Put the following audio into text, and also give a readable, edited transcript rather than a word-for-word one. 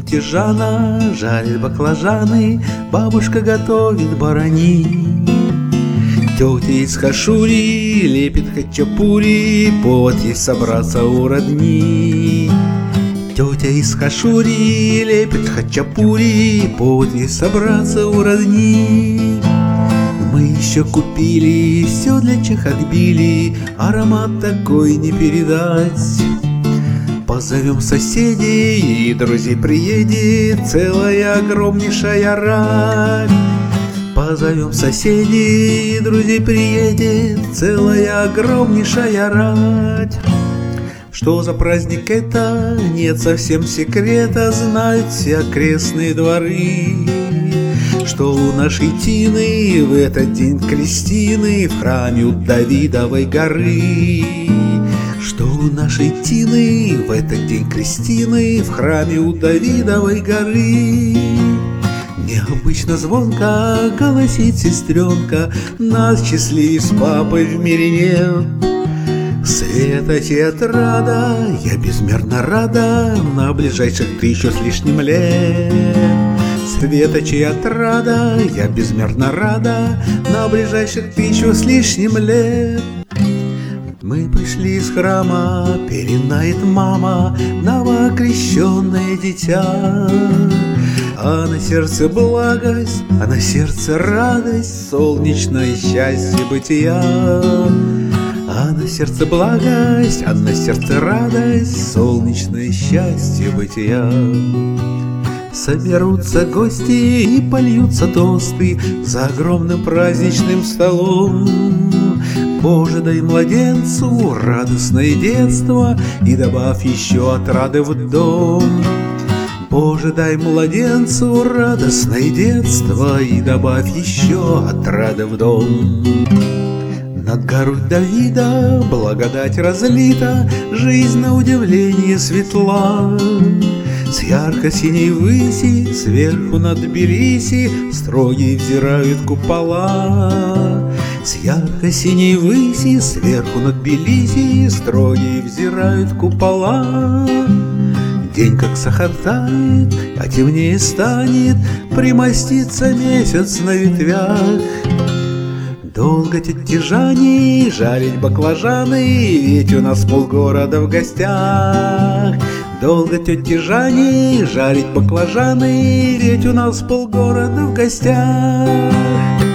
тети Жана жарит баклажаны, бабушка готовит барани. Тетя из Хашури лепит хачапури, повод есть собраться у родни. Тетя из Хашури лепит хачапури, повод есть собраться у родни. Мы еще купили все для Чахотбили, аромат такой не передать. Позовем соседей и друзей, приедет целая огромнейшая рать. Позовем соседей и друзей, приедет целая огромнейшая рать. Что за праздник это? Нет совсем секрета, знают все окрестные дворы. Что у нашей Тины в этот день крестины в храме у Давидовой горы. Что у нашей Тины в этот день крестины в храме у Давидовой горы. Необычно звонко голосит сестренка, нас счастливей с папой в мире нет. Света и отрада, я безмерно рада на ближайших 1000 с лишним лет. Света и отрада, я безмерно рада на ближайших 1000 с лишним лет. Мы пришли из храма, пеленает мама новоокрещенное дитя. А на сердце благость, а на сердце радость, солнечное счастье бытия. А на сердце благость, а на сердце радость, солнечное счастье бытия. Соберутся гости и польются тосты за огромным праздничным столом. Боже, дай младенцу радостное детство и добавь еще отрады в дом. Боже, дай младенцу радостное детство и добавь еще отрады в дом. Над горой Давида благодать разлита, жизнь на удивление светла. С ярко-синей выси сверху над Тбилиси строгие взирают купола. С ярко-синей выси сверху над Тбилиси строгие взирают купола. День как сахар тает, а темнее станет, примостится месяц на ветвях. Долго тете Жане жарить баклажаны, ведь у нас полгорода в гостях. Долго тете Жане жарить баклажаны, ведь у нас полгорода в гостях.